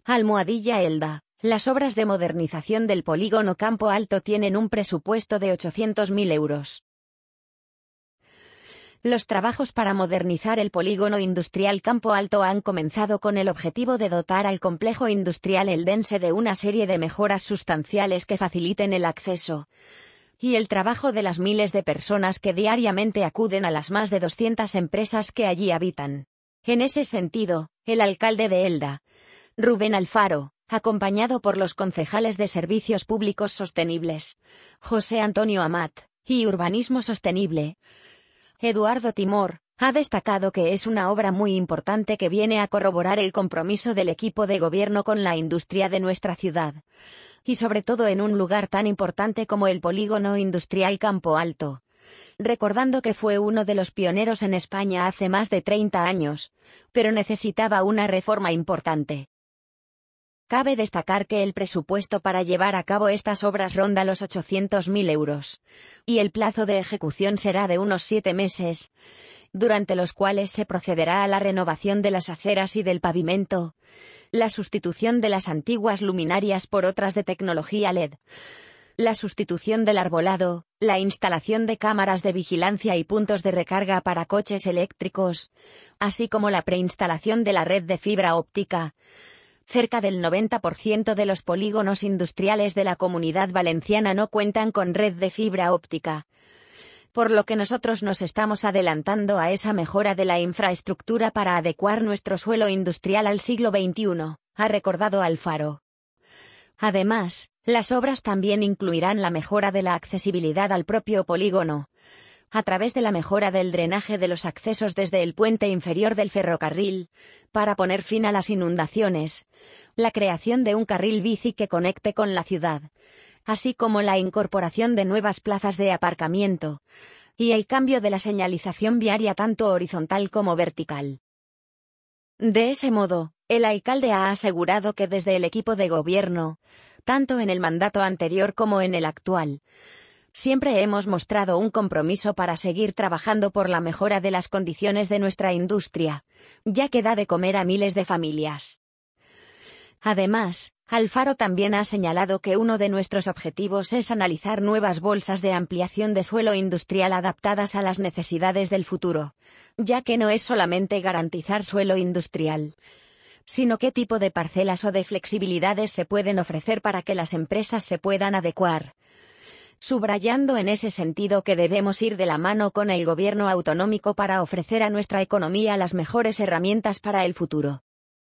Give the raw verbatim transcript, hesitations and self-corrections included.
Almohadilla Elda. Las obras de modernización del polígono Campo Alto tienen un presupuesto de ochocientos mil euros. Los trabajos para modernizar el polígono industrial Campo Alto han comenzado con el objetivo de dotar al complejo industrial eldense de una serie de mejoras sustanciales que faciliten el acceso y el trabajo de las miles de personas que diariamente acuden a las más de doscientas empresas que allí habitan. En ese sentido, el alcalde de Elda, Rubén Alfaro, acompañado por los concejales de Servicios Públicos Sostenibles, José Antonio Amat, y Urbanismo Sostenible, Eduardo Timor, ha destacado que es una obra muy importante que viene a corroborar el compromiso del equipo de gobierno con la industria de nuestra ciudad, y sobre todo en un lugar tan importante como el polígono industrial Campo Alto, recordando que fue uno de los pioneros en España hace más de treinta años, pero necesitaba una reforma importante. Cabe destacar que el presupuesto para llevar a cabo estas obras ronda los ochocientos mil euros, y el plazo de ejecución será de unos siete meses, durante los cuales se procederá a la renovación de las aceras y del pavimento, la sustitución de las antiguas luminarias por otras de tecnología L E D, la sustitución del arbolado, la instalación de cámaras de vigilancia y puntos de recarga para coches eléctricos, así como la preinstalación de la red de fibra óptica. Cerca del noventa por ciento de los polígonos industriales de la Comunidad Valenciana no cuentan con red de fibra óptica, por lo que nosotros nos estamos adelantando a esa mejora de la infraestructura para adecuar nuestro suelo industrial al siglo veintiuno, ha recordado Alfaro. Además, las obras también incluirán la mejora de la accesibilidad al propio polígono, a través de la mejora del drenaje de los accesos desde el puente inferior del ferrocarril, para poner fin a las inundaciones, la creación de un carril bici que conecte con la ciudad, así como la incorporación de nuevas plazas de aparcamiento, y el cambio de la señalización viaria tanto horizontal como vertical. De ese modo, el alcalde ha asegurado que desde el equipo de gobierno, tanto en el mandato anterior como en el actual, siempre hemos mostrado un compromiso para seguir trabajando por la mejora de las condiciones de nuestra industria, ya que da de comer a miles de familias. Además, Alfaro también ha señalado que uno de nuestros objetivos es analizar nuevas bolsas de ampliación de suelo industrial adaptadas a las necesidades del futuro, ya que no es solamente garantizar suelo industrial, sino qué tipo de parcelas o de flexibilidades se pueden ofrecer para que las empresas se puedan adecuar, subrayando en ese sentido que debemos ir de la mano con el gobierno autonómico para ofrecer a nuestra economía las mejores herramientas para el futuro.